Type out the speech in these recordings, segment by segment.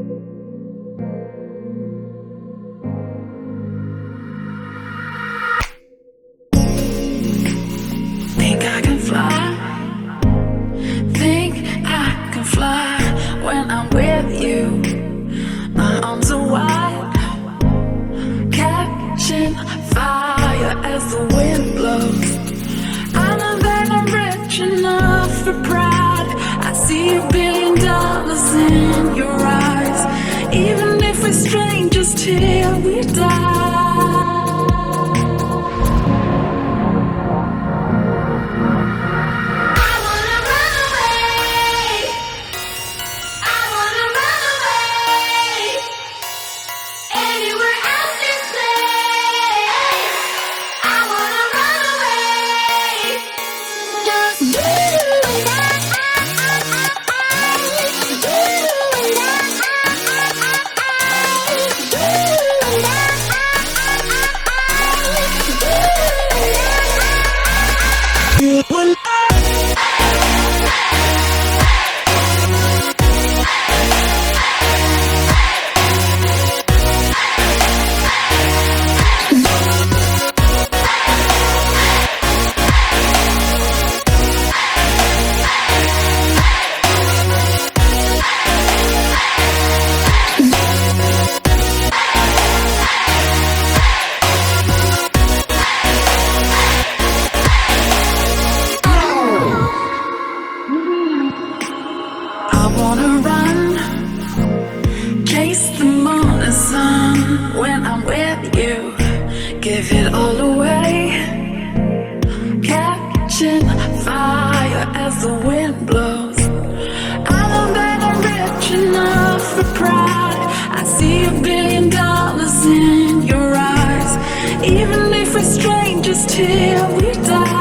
Think I can fly. Think I can fly when I'm with you. My arms are wide, catching fire as the wind blows. I know that I'm rich enough for pride. I see $1 billion in your eyes. Even if we're strangers till we die. I wanna run, chase the morning sun when I'm with you. Give it all away, catching fire as the wind blows. I know that I'm rich enough for pride. I see $1 billion in your eyes. Even if we're strangers till we die.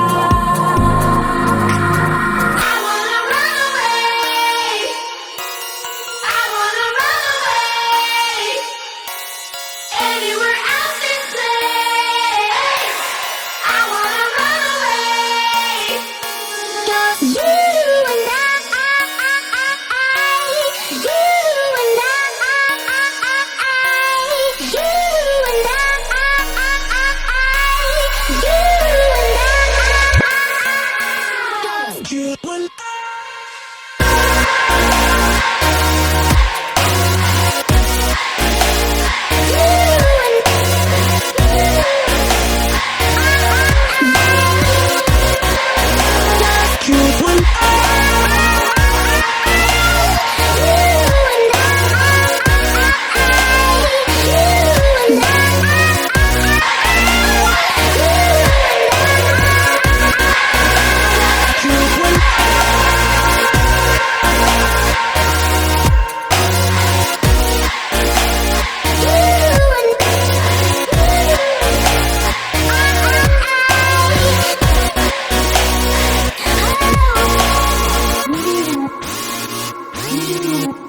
You